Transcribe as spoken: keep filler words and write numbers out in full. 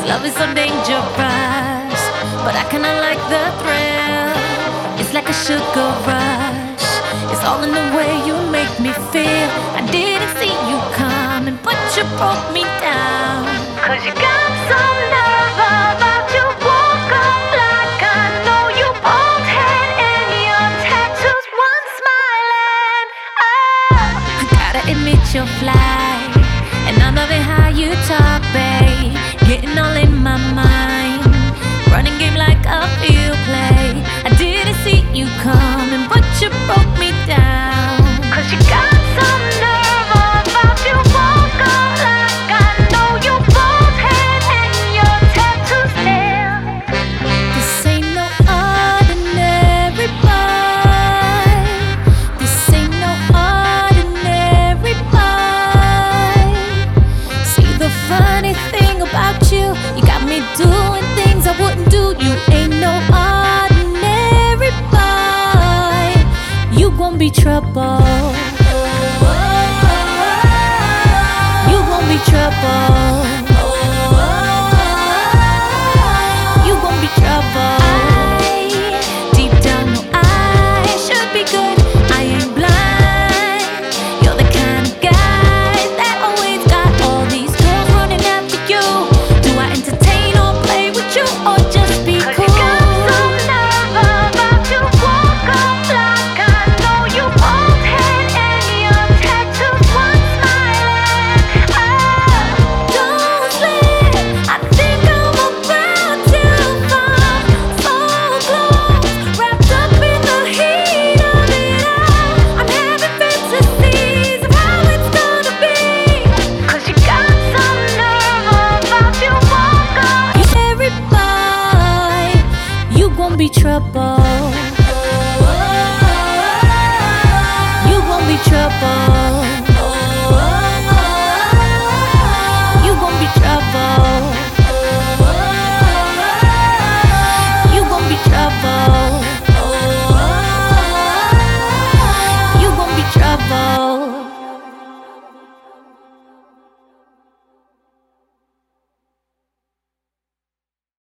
love is so dangerous, but I kinda like the thrill. It's like a sugar rush. It's all in the way you make me feel. I didn't see you coming, but you broke me down. Cause you got some nerve about you. Walk up like I know you. Bald head and your tattoos, one smiling. Oh, I gotta admit you're fly, and I love it how you talk, babe. Getting all in my mind, running game like a field play. I didn't see you coming, but you broke me down. Cause you got some nerve about you. Walk up like I know you. Bald head and your tattoos there. This ain't no ordinary boy. This ain't no ordinary boy. See, the funny thing about you, you got me doing things I wouldn't do. You ain't no ordinary boy. You gon' be trouble. You gon' be trouble. You gon' be trouble. I, deep down, know I should be good. I ain't blind. You're the kind of guy that always got all these girls running after you. Do I entertain or play with you, or just be cool? You got some nerve about you. Walk up like I know you. Bald head and your tattoos, one smiling. Oh, don't slip. I think I'm about to fall so close, wrapped up in the heat of it all. I'm having fantasies of how it's gonna be. Cause you got some nerve about you. Walk up, every boy. You gon' be trouble.